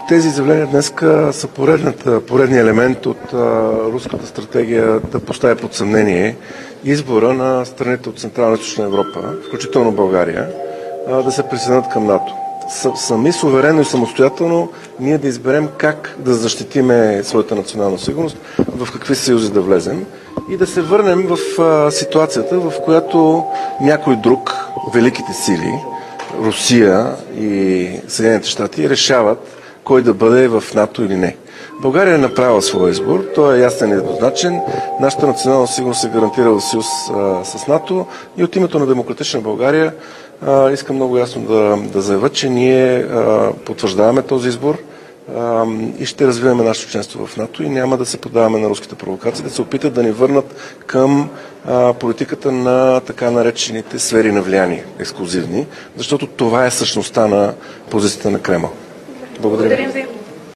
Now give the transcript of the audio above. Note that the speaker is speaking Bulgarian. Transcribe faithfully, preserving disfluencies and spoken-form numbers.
тези изявления днес са поредния елемент от а, руската стратегия да поставя под съмнение избора на страните от Централна и Източна Европа, включително България, а, да се присъединят към НАТО. Сами суверенно и самостоятелно ние да изберем как да защитиме своята национална сигурност, в какви съюзи да влезем и да се върнем в а, ситуацията, в която някой друг, великите сили, Русия и Съединените щати, решават кой да бъде в НАТО или не. България е направила своя избор, той е ясен и еднозначен. Нашата национална сигурност се гарантира в съюз а, с НАТО и от името на Демократична България а, искам много ясно да, да заявя, че ние а, потвърждаваме този избор а, и ще развиваме нашето членство в НАТО и няма да се подаваме на руските провокации, да се опитат да ни върнат към а, политиката на така наречените сфери на влияние, ексклюзивни, защото това е същността на позицията на Кремъл. Благодаря. Благодарим ви.